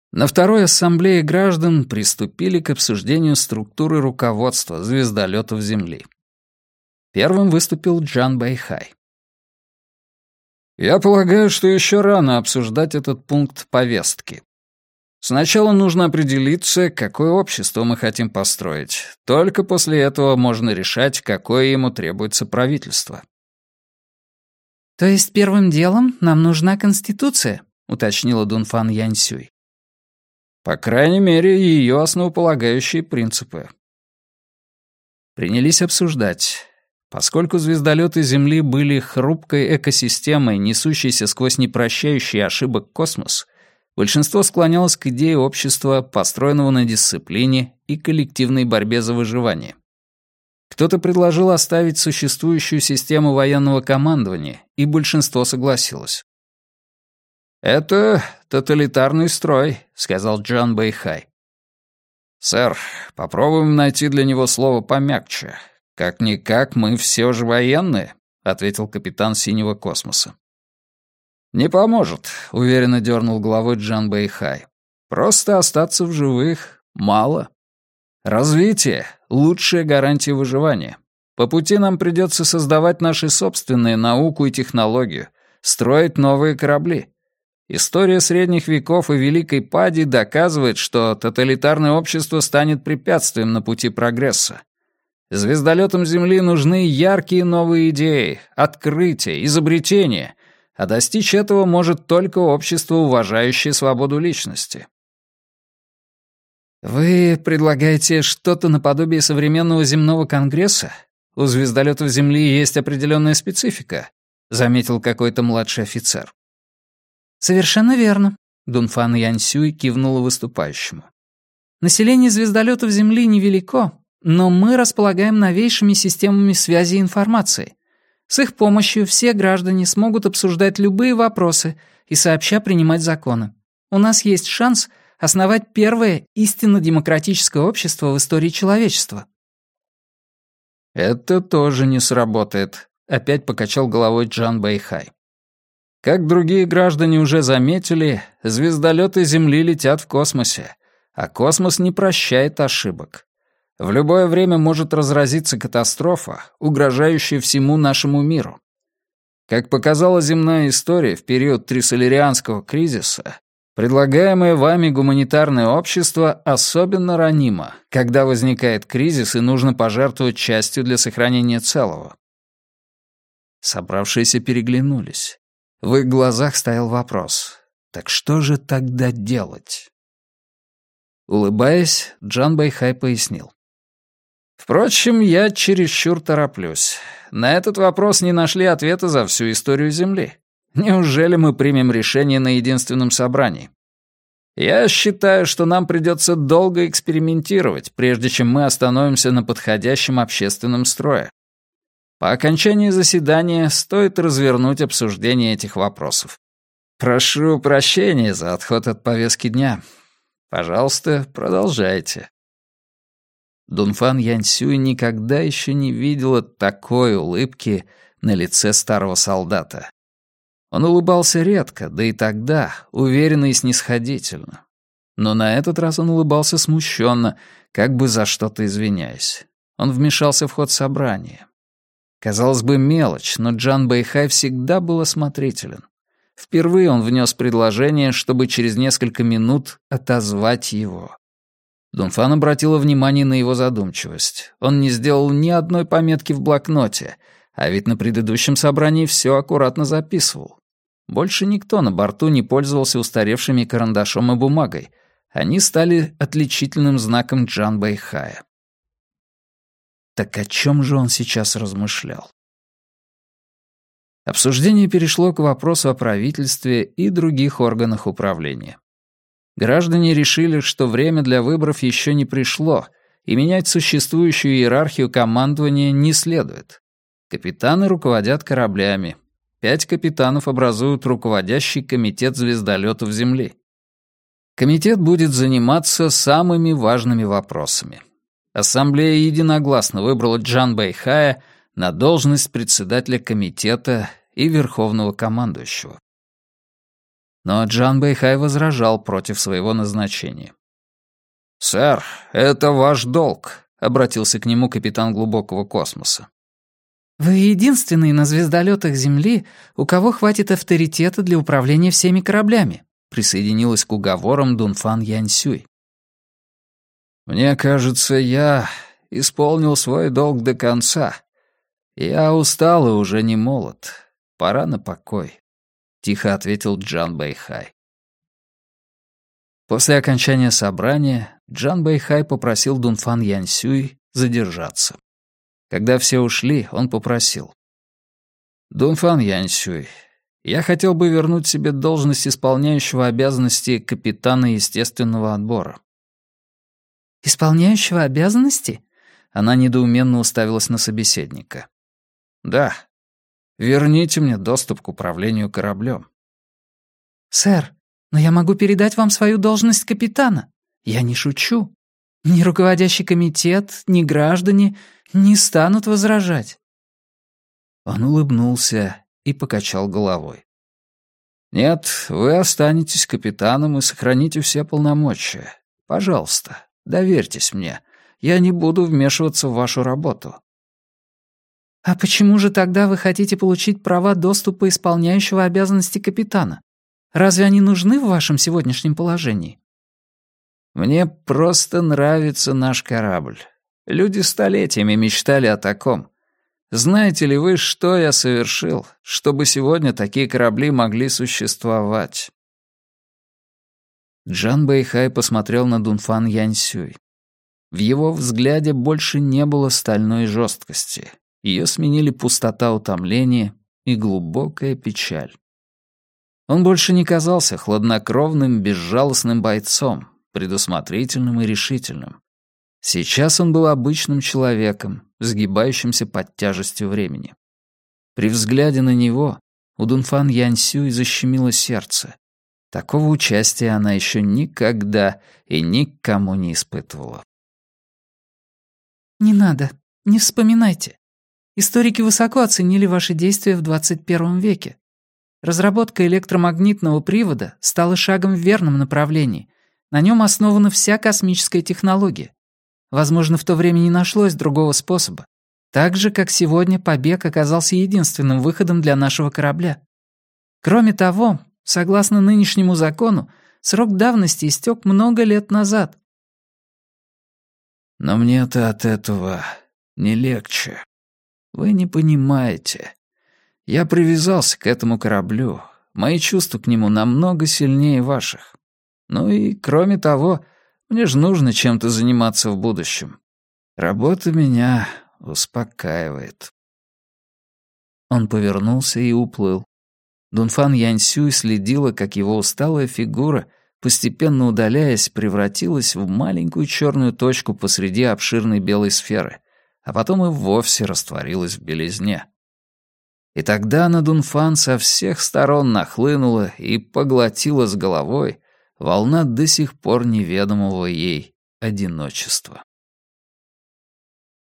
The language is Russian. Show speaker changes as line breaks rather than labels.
На второй ассамблее граждан приступили к обсуждению структуры руководства звездолётов Земли. Первым выступил Джан Бэйхай. «Я полагаю, что еще рано обсуждать этот пункт повестки. Сначала нужно определиться, какое общество мы хотим построить. Только после этого можно решать, какое ему требуется правительство».
«То есть первым делом нам нужна Конституция?» — уточнила Дунфан Яньсюй.
«По крайней мере, ее основополагающие принципы». Принялись обсуждать. Поскольку звездолеты Земли были хрупкой экосистемой, несущейся сквозь непрощающий ошибок космос, большинство склонялось к идее общества, построенного на дисциплине и коллективной борьбе за выживание. Кто-то предложил оставить существующую систему военного командования, и большинство согласилось. «Это тоталитарный строй», — сказал Джан Бэйхай. «Сэр, попробуем найти для него слово помягче. Как-никак мы все же военные», — ответил капитан Синего космоса. «Не поможет», — уверенно дернул головой Джан Бэйхай. «Просто остаться в живых мало. Развитие — лучшая гарантия выживания. По пути нам придется создавать наши собственные науку и технологию, строить новые корабли. История средних веков и Великой Пади доказывает, что тоталитарное общество станет препятствием на пути прогресса. Звездолетам Земли нужны яркие новые идеи, открытия, изобретения, а достичь этого может только общество, уважающее свободу личности».
«Вы предлагаете что-то наподобие современного земного конгресса? У звездолетов Земли есть определенная специфика», — заметил какой-то младший офицер. «Совершенно верно», — Дунфан Яньсюй кивнула выступающему. «Население звездолетов Земли невелико, но мы располагаем новейшими системами связи и информации. С их помощью все граждане смогут обсуждать любые вопросы и сообща принимать законы. У нас есть шанс основать первое истинно демократическое общество в истории человечества».
«Это тоже не сработает», — опять покачал головой Джан Бэйхай. «Как другие граждане уже заметили, звездолеты Земли летят в космосе, а космос не прощает ошибок. В любое время может разразиться катастрофа, угрожающая всему нашему миру. Как показала земная история в период Трисолерианского кризиса, предлагаемое вами гуманитарное общество особенно ранимо, когда возникает кризис и нужно пожертвовать частью для сохранения целого». Собравшиеся переглянулись. В их глазах стоял вопрос: так что же тогда делать? Улыбаясь, Джан Бэйхай пояснил. «Впрочем, я чересчур тороплюсь. На этот вопрос не нашли ответа за всю историю Земли. Неужели мы примем решение на единственном собрании? Я считаю, что нам придется долго экспериментировать, прежде чем мы остановимся на подходящем общественном строе. По окончании заседания стоит развернуть обсуждение этих вопросов. Прошу прощения за отход от повестки дня. Пожалуйста, продолжайте». Дунфан Яньсюй никогда еще не видела такой улыбки на лице старого солдата. Он улыбался редко, да и тогда, уверенно и снисходительно. Но на этот раз он улыбался смущенно, как бы за что-то извиняясь. Он вмешался в ход собрания. Казалось бы, мелочь, но Джан Бэйхай всегда был осмотрителен. Впервые он внес предложение, чтобы через несколько минут отозвать его. Дунфан обратила внимание на его задумчивость. Он не сделал ни одной пометки в блокноте, а ведь на предыдущем собрании все аккуратно записывал. Больше никто на борту не пользовался устаревшими карандашом и бумагой. Они стали отличительным знаком Джан Бэйхая. Так о чем же он сейчас размышлял? Обсуждение перешло к вопросу о правительстве и других органах управления. Граждане решили, что время для выборов еще не пришло, и менять существующую иерархию командования не следует. Капитаны руководят кораблями. 5 капитанов образуют руководящий комитет звездолетов Земли. Комитет будет заниматься самыми важными вопросами. Ассамблея единогласно выбрала Джан Бэйхая на должность председателя комитета и верховного командующего. Но Джан Бэйхай возражал против своего назначения. «Сэр, это ваш долг», — обратился к нему капитан глубокого космоса.
«Вы единственный на звездолетах Земли, у кого хватит авторитета для управления всеми кораблями», — присоединилась к уговорам Дунфан Яньсюй.
«Мне кажется, я исполнил свой долг до конца. Я устал и уже не молод. Пора на покой», — тихо ответил Джан Бэйхай. После окончания собрания Джан Бэйхай попросил Дунфан Яньсюй задержаться. Когда все ушли, он попросил: «Дунфан Яньсюй, я хотел бы вернуть себе должность исполняющего обязанности капитана естественного отбора».
«Исполняющего обязанности?»
Она недоуменно уставилась на собеседника. «Да. Верните мне доступ к управлению кораблем».
«Сэр, но я могу передать вам свою должность капитана. Я не шучу. Ни руководящий комитет, ни граждане не станут возражать».
Он улыбнулся и покачал головой. «Нет, вы останетесь капитаном и сохраните все полномочия. Пожалуйста, доверьтесь мне. Я не буду вмешиваться в вашу работу».
«А почему же тогда вы хотите получить права доступа исполняющего обязанности капитана? Разве они нужны в вашем сегодняшнем положении?»
«Мне просто нравится наш корабль. Люди столетиями мечтали о таком. Знаете ли вы, что я совершил, чтобы сегодня такие корабли могли существовать?» Джан Бэйхай посмотрел на Дунфан Яньсюй. В его взгляде больше не было стальной жесткости. Ее сменили пустота утомления и глубокая печаль. Он больше не казался хладнокровным, безжалостным бойцом, предусмотрительным и решительным. Сейчас он был обычным человеком, сгибающимся под тяжестью времени. При взгляде на него у Дунфан Яньсюй защемило сердце. Такого участия она еще никогда и никому не испытывала.
«Не надо, не вспоминайте. Историки высоко оценили ваши действия в 21 веке. Разработка электромагнитного привода стала шагом в верном направлении. На нем основана вся космическая технология. Возможно, в то время не нашлось другого способа. Так же, как сегодня побег оказался единственным выходом для нашего корабля. Кроме того, согласно нынешнему закону, срок давности истек много лет назад».
«Но мне-то от этого не легче. Вы не понимаете. Я привязался к этому кораблю. Мои чувства к нему намного сильнее ваших. Ну и, кроме того, мне же нужно чем-то заниматься в будущем. Работа меня успокаивает». Он повернулся и уплыл. Дунфан Яньсюй следила, как его усталая фигура, постепенно удаляясь, превратилась в маленькую черную точку посреди обширной белой сферы, а потом и вовсе растворилась в белизне. И тогда на Дунфан со всех сторон нахлынула и поглотила с головой волна до сих пор неведомого ей одиночества.